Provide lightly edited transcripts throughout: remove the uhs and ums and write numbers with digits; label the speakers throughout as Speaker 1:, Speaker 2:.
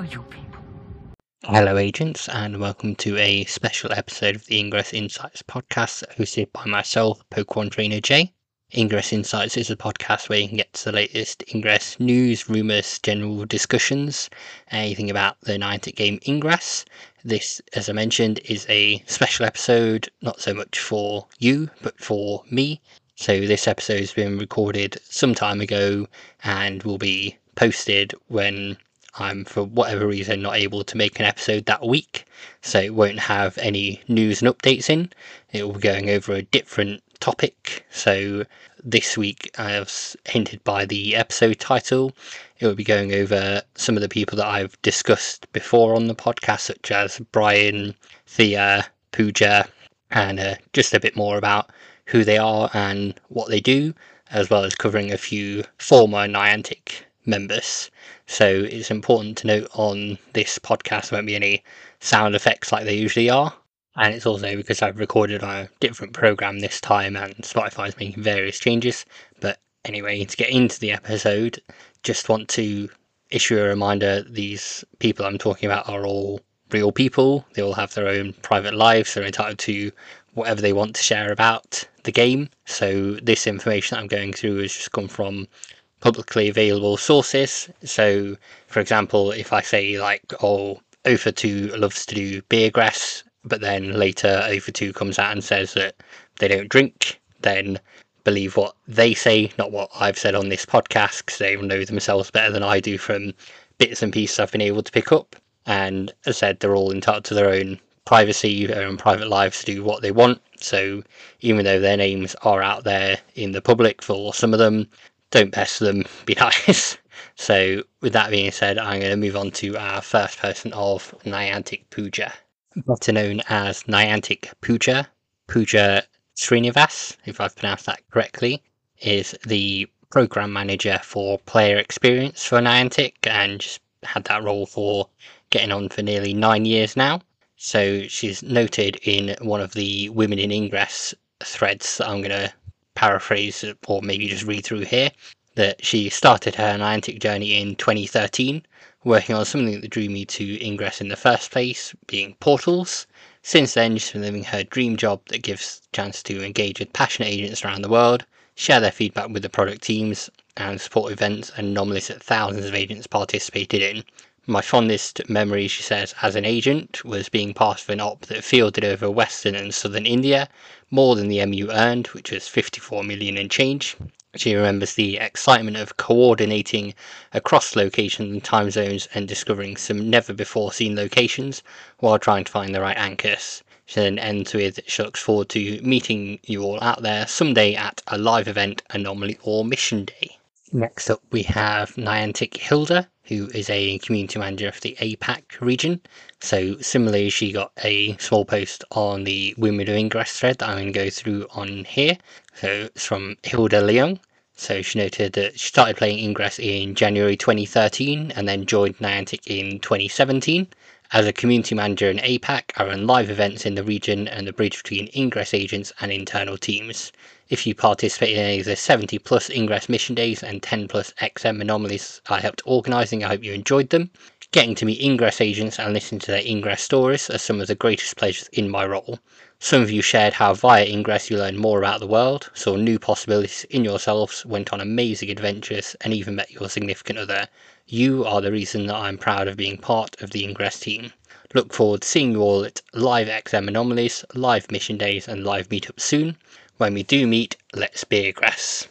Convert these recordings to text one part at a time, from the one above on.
Speaker 1: you people?
Speaker 2: Hello, agents, and welcome to a special episode of the Ingress Insights podcast hosted by myself, Pokemon Trainer Jay. Ingress Insights is a podcast where you can get to the latest Ingress news, rumours, general discussions, anything about the Niantic game Ingress. This, as I mentioned, is a special episode, not so much for you, but for me. So this episode has been recorded some time ago and will be posted when I'm, for whatever reason, not able to make an episode that week, so it won't have any news and updates in. It will be going over a different topic. So this week, as hinted by the episode title, it will be going over some of the people that I've discussed before on the podcast, such as Brian, Thea, Pooja, and just a bit more about who they are and what they do, as well as covering a few former Niantic members. So it's important to note on this podcast there won't be any sound effects like they usually are. And it's also because I've recorded on a different program this time and Spotify is making various changes. But anyway, to get into the episode, just want to issue a reminder these people I'm talking about are all real people. They all have their own private lives. They're entitled to whatever they want to share about the game. So this information that I'm going through has just come from publicly available sources. So, for example, if I say like, oh, Ofa2 loves to do beer grass, but then later Ofa2 comes out and says that they don't drink, then believe what they say, not what I've said on this podcast, because they will know themselves better than I do from bits and pieces I've been able to pick up. And as I said, they're all entitled to their own privacy, their own private lives to do what they want. So even though their names are out there in the public for some of them, don't pester them, be nice. So with that being said, I'm going to move on to our first person of Niantic Pooja. Better known as Niantic Pooja, Pooja Srinivas, if I've pronounced that correctly, is the program manager for player experience for Niantic and just had that role for getting on for nearly 9 years now. So she's noted in one of the Women in Ingress threads that I'm going to paraphrase or maybe just read through here, that she started her Niantic journey in 2013, working on something that drew me to Ingress in the first place, being portals. Since then, she's been living her dream job that gives a chance to engage with passionate agents around the world, share their feedback with the product teams, and support events and anomalies that thousands of agents participated in. My fondest memory, she says, as an agent was being part of an op that fielded over Western and Southern India, more than the MU earned, which was 54 million and change. She remembers the excitement of coordinating across locations and time zones and discovering some never before seen locations while trying to find the right anchors. She then ends with, she looks forward to meeting you all out there someday at a live event, anomaly or mission day. Next up we have Niantic Hilda, who is a community manager for the APAC region. So similarly, she got a small post on the Women of Ingress thread that I'm going to go through on here. So it's from Hilda Leung. So she noted that she started playing Ingress in January 2013 and then joined Niantic in 2017. As a community manager in APAC, I run live events in the region and the bridge between Ingress agents and internal teams. If you participate in any of the 70 plus Ingress mission days and 10 plus XM anomalies I helped organising, I hope you enjoyed them. Getting to meet Ingress agents and listen to their Ingress stories are some of the greatest pleasures in my role. Some of you shared how via Ingress you learned more about the world, saw new possibilities in yourselves, went on amazing adventures, and even met your significant other. You are the reason that I'm proud of being part of the Ingress team. Look forward to seeing you all at live XM anomalies, live mission days, and live meetups soon. When we do meet, let's beer grass.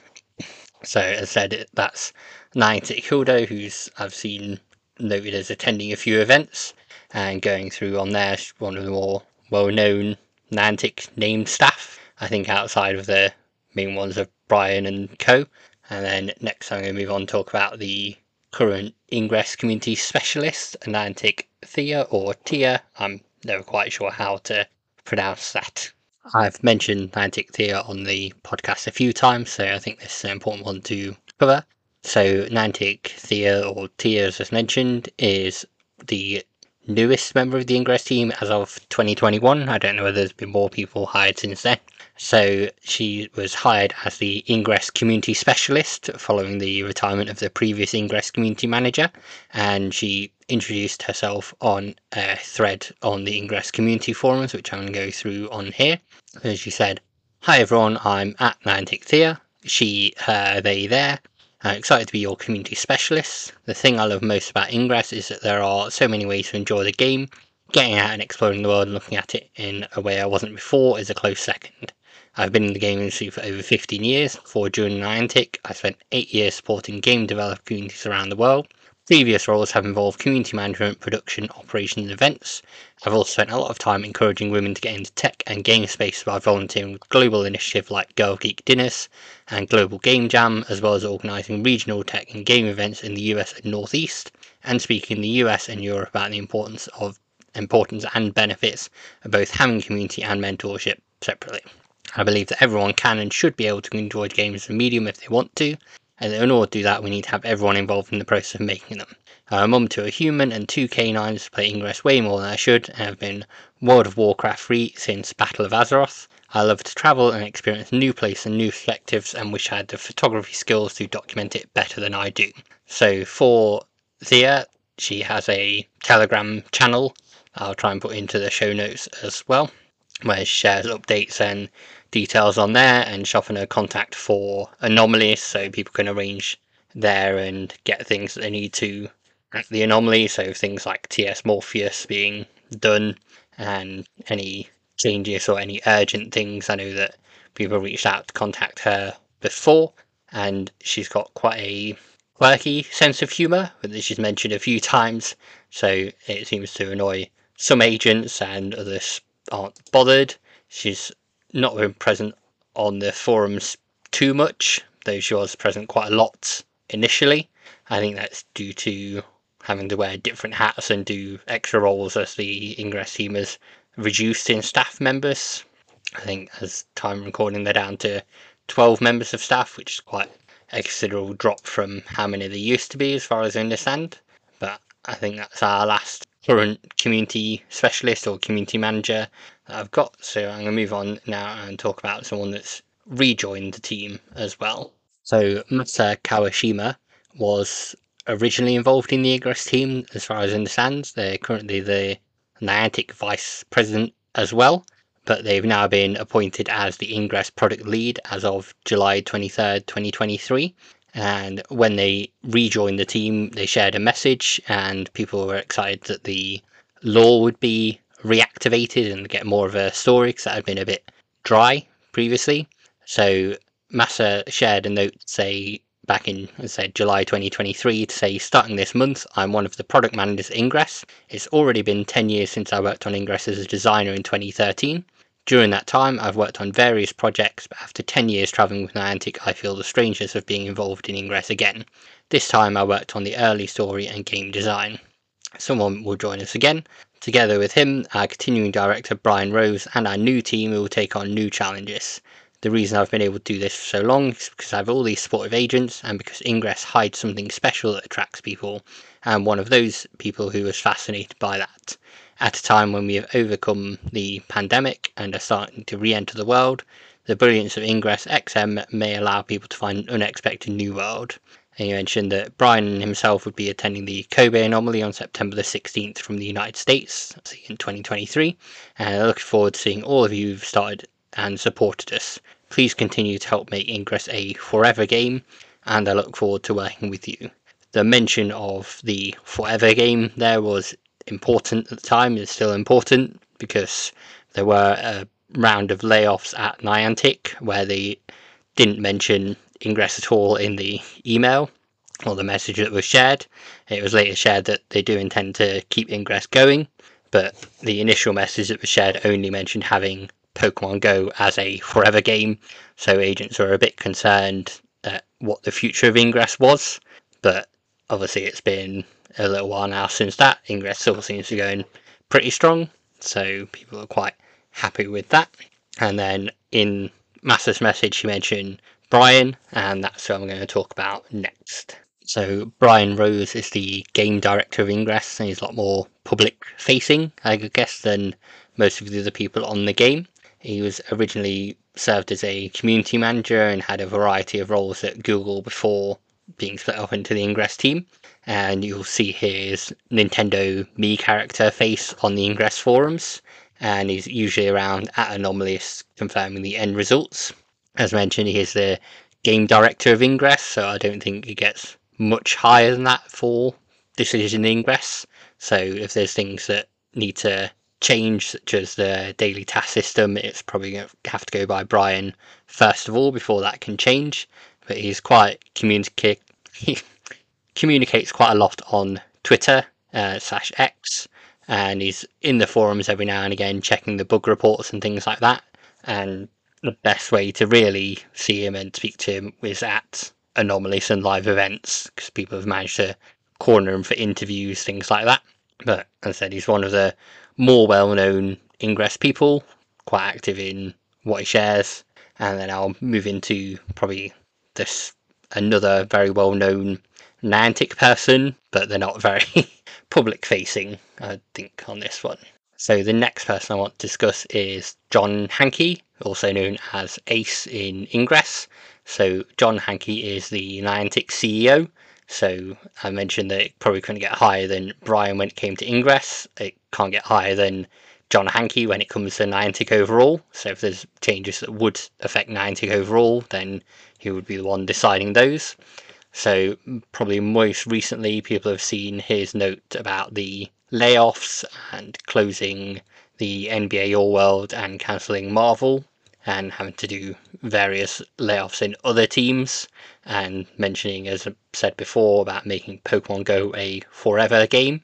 Speaker 2: So as I said, that's Niantic Hilda, who's I've seen noted as attending a few events and going through on there. She's one of the more well-known Niantic named staff, I think, outside of the main ones of Brian and co. And then next I'm going to move on and talk about the current Ingress community specialist, Niantic Thea or Tia. I'm never quite sure how to pronounce that. I've mentioned Niantic Thea on the podcast a few times, so I think this is an important one to cover. So Niantic Thea, or Tia as mentioned, is the newest member of the Ingress team as of 2021. I don't know whether there's been more people hired since then. So she was hired as the Ingress Community Specialist following the retirement of the previous Ingress Community Manager, and she introduced herself on a thread on the Ingress Community Forums, which I'm going to go through on here. So she said, "Hi everyone, I'm at Niantic Thea, she, her, they, there. I'm excited to be your community specialist. The thing I love most about Ingress is that there are so many ways to enjoy the game. Getting out and exploring the world and looking at it in a way I wasn't before is a close second. I've been in the game industry for over 15 years. Before joining Niantic, I spent 8 years supporting game developer communities around the world. Previous roles have involved community management, production, operations and events. I've also spent a lot of time encouraging women to get into tech and game space by volunteering with global initiatives like Girl Geek Dinners and Global Game Jam, as well as organising regional tech and game events in the US and Northeast, and speaking in the US and Europe about the importance and benefits of both having community and mentorship separately. I believe that everyone can and should be able to enjoy games as a medium if they want to, and in order to do that we need to have everyone involved in the process of making them. I'm a mum to a human and 2 canines, play Ingress way more than I should, and have been World of Warcraft free since Battle of Azeroth. I love to travel and experience new places and new perspectives, and wish I had the photography skills to document it better than I do." So for Thea, she has a Telegram channel I'll try and put into the show notes as well, where she shares updates and details on there, and she's often a contact for anomalies, so people can arrange there and get things that they need to at the anomaly, so things like TS Morpheus being done and any changes or any urgent things. I know that people reached out to contact her before, and she's got quite a quirky sense of humour that she's mentioned a few times, so it seems to annoy some agents and others aren't bothered. She's not been present on the forums too much, though she was present quite a lot initially. I think that's due to having to wear different hats and do extra roles as the Ingress team has reduced in staff members. I think as time recording they're down to 12 members of staff, which is quite a considerable drop from how many there used to be as far as I understand. But I think that's our last current community specialist or community manager that I've got, so I'm going to move on now and talk about someone that's rejoined the team as well. So Masa Kawashima was originally involved in the Ingress team, as far as I understand. They're currently the Niantic Vice President as well, but they've now been appointed as the Ingress Product Lead as of July 23rd, 2023. And when they rejoined the team, they shared a message, and people were excited that the lore would be reactivated and get more of a story, because that had been a bit dry previously. So Masa shared a note, say back in, as I said, July 2023, to say, "Starting this month, I'm one of the product managers at Ingress. It's already been 10 years since I worked on Ingress as a designer in 2013. During that time, I've worked on various projects, but after 10 years travelling with Niantic, I feel the strangeness of being involved in Ingress again. This time I worked on the early story and game design. Someone will join us again. Together with him, our continuing director Brian Rose, and our new team, we will take on new challenges. The reason I've been able to do this for so long is because I have all these supportive agents, and because Ingress hides something special that attracts people, and one of those people who was fascinated by that. At a time when we have overcome the pandemic and are starting to re-enter the world, the brilliance of Ingress XM may allow people to find an unexpected new world." And he mentioned that Brian himself would be attending the Kobe Anomaly on September the 16th from the United States in 2023, and I look forward to seeing all of you who've started and supported us. Please continue to help make Ingress a forever game, and I look forward to working with you. The mention of the forever game there was important at the time. It's still important because there were a round of layoffs at Niantic where they didn't mention Ingress at all in the email or the message that was shared. It was later shared that they do intend to keep Ingress going, but the initial message that was shared only mentioned having Pokemon Go as a forever game, so agents were a bit concerned at what the future of Ingress was. But obviously it's been a little while now since that. Ingress still seems to be going pretty strong, so people are quite happy with that. And then in Master's message he mentioned Brian, and that's who I'm going to talk about next. So Brian Rose is the game director of Ingress, and he's a lot more public facing, I guess, than most of the other people on the game. He was originally served as a community manager and had a variety of roles at Google before being split up into the Ingress team. And you'll see his Nintendo Mii character face on the Ingress forums, and he's usually around at Anomalous confirming the end results. As mentioned, he is the game director of Ingress, so I don't think he gets much higher than that for decision in Ingress. So if there's things that need to change, such as the daily task system, it's probably going to have to go by Brian first of all before that can change. But he's quite he communicates quite a lot on Twitter /X, and he's in the forums every now and again checking the bug reports and things like that. And the best way to really see him and speak to him is at Anomalous and live events, because people have managed to corner him for interviews, things like that. But as I said, he's one of the more well-known Ingress people, quite active in what he shares. And then I'll move into probably another very well-known Niantic person, but they're not very public-facing, I think, on this one. So the next person I want to discuss is John Hanke, also known as Ace in Ingress. So John Hanke is the Niantic CEO. So I mentioned that it probably couldn't get higher than Brian when it came to Ingress. It can't get higher than John Hanke when it comes to Niantic overall. So if there's changes that would affect Niantic overall, then he would be the one deciding those. So probably most recently people have seen his note about the layoffs and closing the NBA All World and cancelling Marvel and having to do various layoffs in other teams, and mentioning, as I said before, about making Pokemon Go a forever game.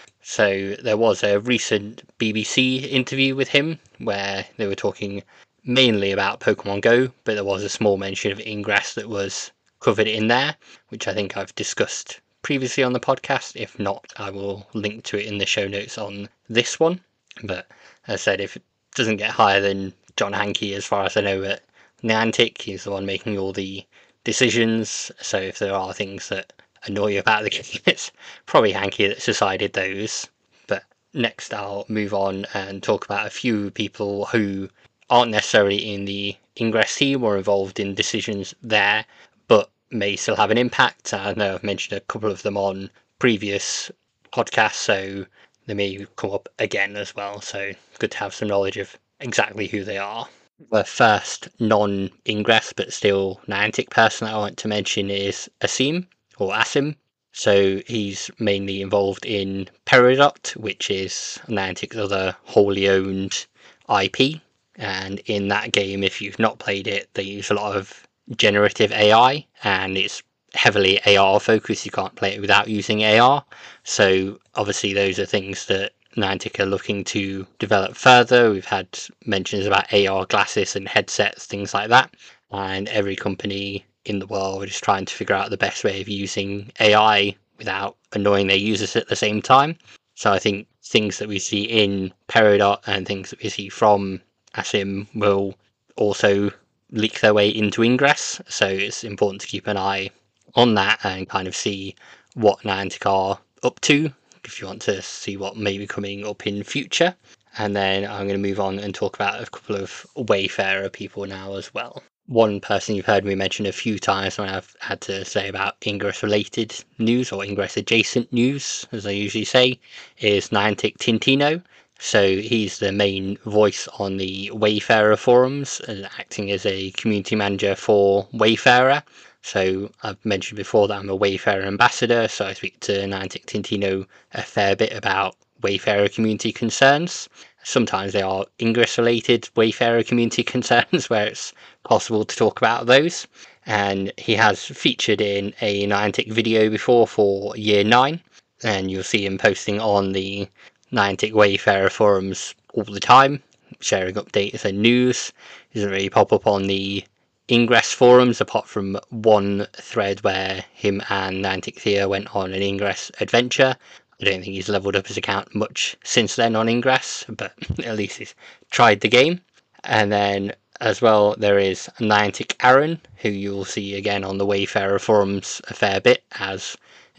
Speaker 2: So there was a recent BBC interview with him where they were talking mainly about Pokemon Go, but there was a small mention of Ingress that was covered in there, which I think I've discussed previously on the podcast. If not, I will link to it in the show notes on this one. But as I said, if it doesn't get higher than John Hanke, as far as I know, at Niantic, he's the one making all the decisions. So if there are things that annoy you about the game, it's probably Hanke that's decided those. But next I'll move on and talk about a few people who aren't necessarily in the Ingress team or involved in decisions there, but may still have an impact. I know I've mentioned a couple of them on previous podcasts, so they may come up again as well. So good to have some knowledge of exactly who they are. The first non-Ingress but still Niantic person I want to mention is Asim. So he's mainly involved in Peridot, which is Niantic's other wholly owned IP. And in that game, if you've not played it, they use a lot of generative AI, and it's heavily AR focused. You can't play it without using AR. So obviously those are things that Niantic are looking to develop further. We've had mentions about AR glasses and headsets, things like that. And every company in the world is trying to figure out the best way of using AI without annoying their users at the same time. So I think things that we see in Peridot and things that we see from Asim will also leak their way into Ingress. So it's important to keep an eye on that and kind of see what Niantic are up to if you want to see what may be coming up in future. And then I'm going to move on and talk about a couple of Wayfarer people now as well. One person you've heard me mention a few times when I've had to say about Ingress related news or Ingress adjacent news, as I usually say, is Niantic Tintino. So he's the main voice on the Wayfarer forums, acting as a community manager for Wayfarer. So I've mentioned before that I'm a Wayfarer ambassador, so I speak to Niantic Tintino a fair bit about Wayfarer community concerns. Sometimes they are Ingress related Wayfarer community concerns where it's possible to talk about those. And he has featured in a Niantic video before for Year 9, and you'll see him posting on the Niantic Wayfarer forums all the time, sharing updates and news. He doesn't really pop up on the Ingress forums apart from one thread where him and Niantic Thea went on an Ingress adventure. I don't think he's leveled up his account much since then on Ingress, but at least he's tried the game. And then as well there is Niantic Aaron, who you'll see again on the Wayfarer forums a fair bit as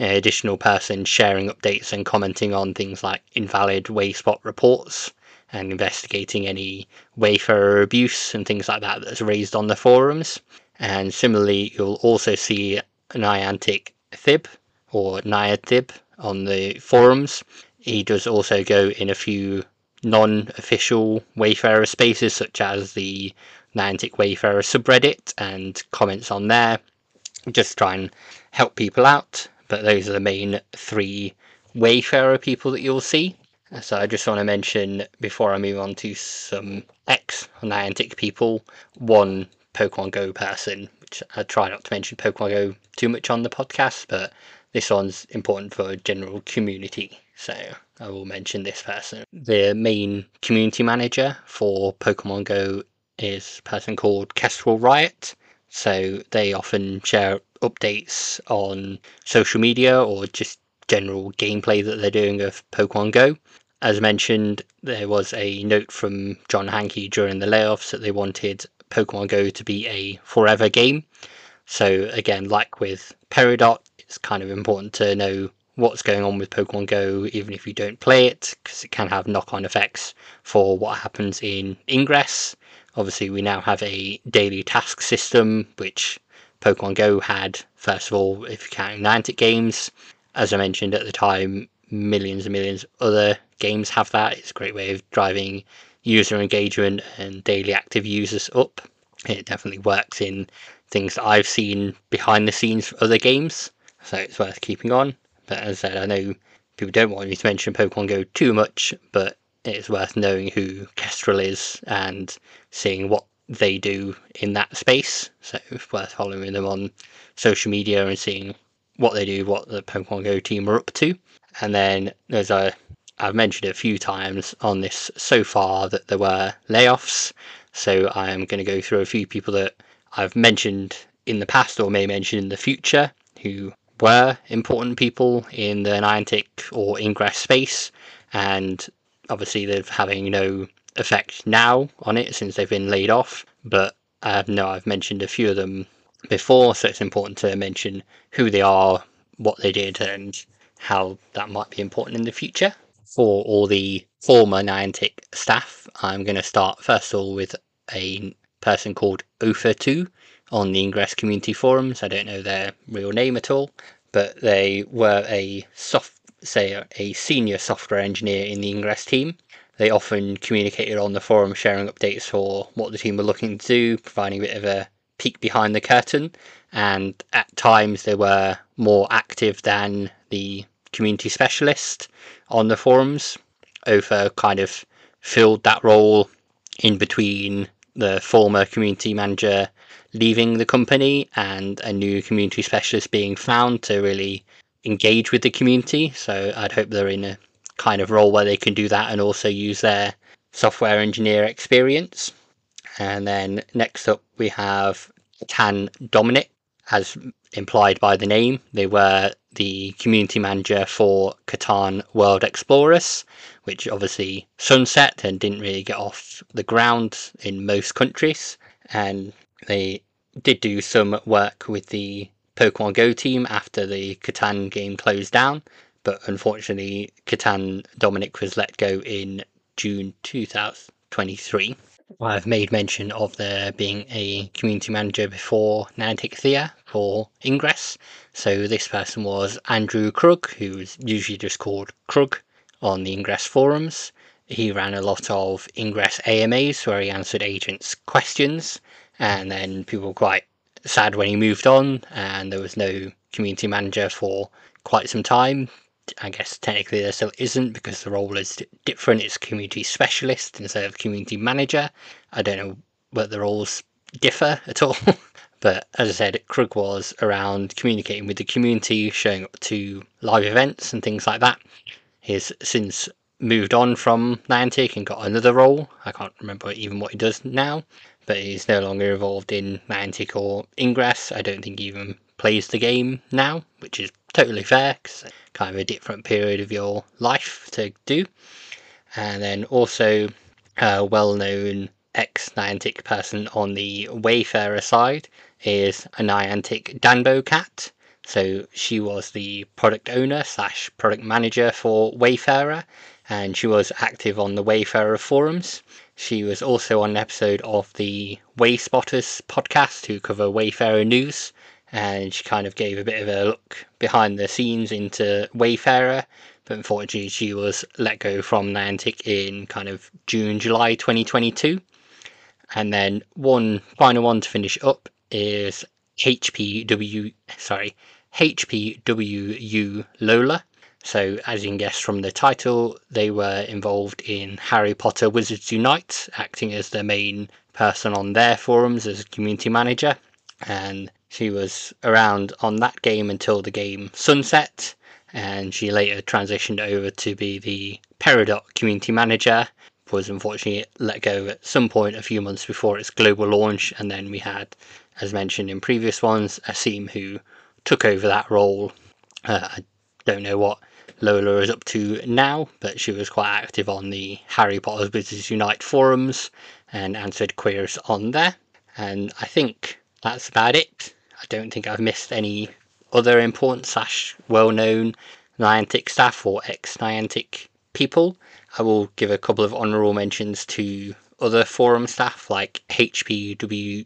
Speaker 2: additional person sharing updates and commenting on things like invalid Wayspot reports and investigating any Wayfarer abuse and things like that that's raised on the forums. And similarly, you'll also see Niantic Thib or Nianthib on the forums. He does also go in a few non-official Wayfarer spaces, such as the Niantic Wayfarer subreddit, and comments on there. Just try and help people out. But those are the main 3 Wayfarer people that you'll see. So I just want to mention, before I move on to some ex-Niantic people, one Pokemon Go person, which I try not to mention Pokemon Go too much on the podcast, but this one's important for general community, so I will mention this person. The main community manager for Pokemon Go is a person called Kestrel Riot, so they often share updates on social media or just general gameplay that they're doing of Pokemon Go. As mentioned, there was a note from John Hanke during the layoffs that they wanted Pokemon Go to be a forever game. So again, like with Peridot, it's kind of important to know what's going on with Pokemon Go, even if you don't play it, because it can have knock-on effects for what happens in Ingress. Obviously, we now have a daily task system, which Pokemon Go had, first of all, if you're counting Niantic games. As I mentioned at the time, millions and millions of other games have that. It's a great way of driving user engagement and daily active users up. It definitely works in things that I've seen behind the scenes for other games, so it's worth keeping on. But as I said, I know people don't want me to mention Pokemon Go too much, but it's worth knowing who Kestrel is and seeing what they do in that space. So it's worth following them on social media and seeing what they do, what the Pokemon Go team are up to. And then I've mentioned a few times on this so far that there were layoffs, so I'm going to go through a few people that I've mentioned in the past or may mention in the future who were important people in the Niantic or Ingress space, and obviously they're having no effect now on it since they've been laid off, but I've mentioned a few of them before, so it's important to mention who they are, what they did, and how that might be important in the future. For all the former Niantic staff, I'm going to start first of all with a person called Ofa2 on the Ingress community forums. I don't know their real name at all, but they were a senior software engineer in the Ingress team. They often communicated on the forum, sharing updates for what the team were looking to do, providing a bit of a peek behind the curtain, and at times they were more active than the community specialist on the forums. Ofa kind of filled that role in between the former community manager leaving the company and a new community specialist being found to really engage with the community. So I'd hope they're in a kind of role where they can do that and also use their software engineer experience. And then next up we have Tan Dominic. As implied by the name, they were the community manager for Catan World Explorers, which obviously sunset and didn't really get off the ground in most countries. And they did do some work with the Pokemon Go team after the Catan game closed down, but unfortunately Catan Dominic was let go in June 2023. I've made mention of there being a community manager before Niantic Thea for Ingress. So this person was Andrew Krug, who was usually just called Krug on the Ingress forums. He ran a lot of Ingress AMAs where he answered agents' questions, and then people were quite sad when he moved on and there was no community manager for quite some time. I guess technically there still isn't because the role is different. It's community specialist instead of community manager. I don't know whether the roles differ at all. But as I said, Krug was around communicating with the community, showing up to live events and things like that. He's since moved on from Niantic and got another role. I can't remember even what he does now, but he's no longer involved in Niantic or Ingress. I don't think he even plays the game now, which is totally fair because it's kind of a different period of your life to do. And then also a well-known ex-Niantic person on the Wayfarer side is a Niantic Danbo Cat. So she was the product owner / product manager for Wayfarer, and she was active on the Wayfarer forums. She was also on an episode of the Wayspotters podcast who cover Wayfarer news, and she kind of gave a bit of a look behind the scenes into Wayfarer, but unfortunately she was let go from Niantic in kind of June, July 2022. And then one final one to finish up is HPWU Lola. So as you can guess from the title, they were involved in Harry Potter Wizards Unite, acting as the main person on their forums as a community manager. And she was around on that game until the game sunset, and she later transitioned over to be the Peridot community manager. Was unfortunately let go at some point a few months before its global launch, and then we had, as mentioned in previous ones, Asim who took over that role. I don't know what Lola is up to now, but she was quite active on the Harry Potter Wizards Unite forums and answered queries on there. And I think that's about it. I don't think I've missed any other important / well-known Niantic staff or ex-Niantic people. I will give a couple of honourable mentions to other forum staff like HPWU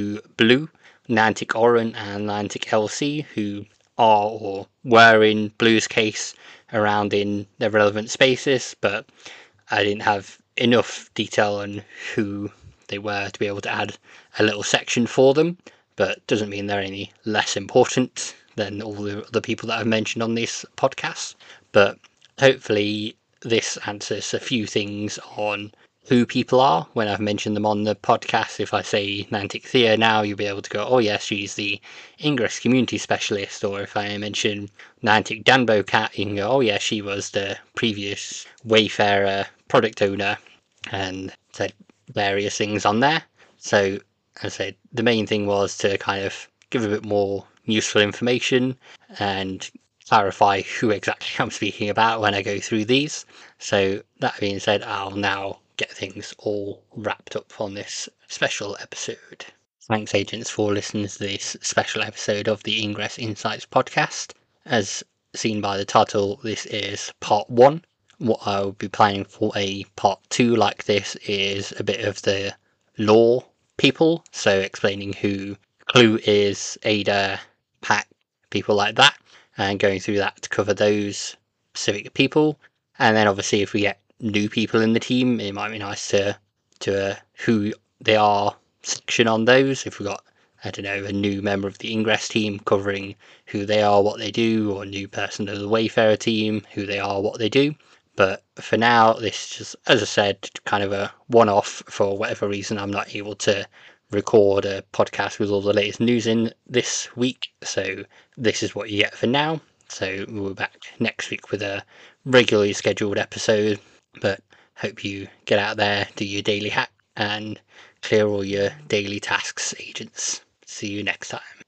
Speaker 2: Blue, Niantic Oran and Niantic LC, who are or were in Blue's case around in their relevant spaces, but I didn't have enough detail on who they were to be able to add a little section for them, but doesn't mean they're any less important than all the other people that I've mentioned on this podcast. But hopefully this answers a few things on who people are when I've mentioned them on the podcast. If I say Niantic Thea now, you'll be able to go, oh yes, she's the Ingress community specialist. Or if I mention Niantic Danbo Cat, you can go, oh yeah, she was the previous Wayfarer product owner, and said various things on there. So as I said, the main thing was to kind of give a bit more useful information and clarify who exactly I'm speaking about when I go through these. So that being said, I'll now get things all wrapped up on this special episode. Thanks, agents, for listening to this special episode of the Ingress Insights podcast. As seen by the title, this is part 1. What I'll be planning for a part 2 like this is a bit of the lore people, so explaining who Clue is, Ada, Pack, people like that, and going through that to cover those specific people. And then obviously if we get new people in the team, it might be nice to who they are section on those. If we've got, I don't know, a new member of the Ingress team covering who they are, what they do, or a new person of the Wayfarer team, who they are, what they do. But for now, this is just, as I said, kind of a one-off. For whatever reason, I'm not able to record a podcast with all the latest news in this week, so this is what you get for now. So we'll be back next week with a regularly scheduled episode, but hope you get out there, do your daily hack, and clear all your daily tasks, agents. See you next time.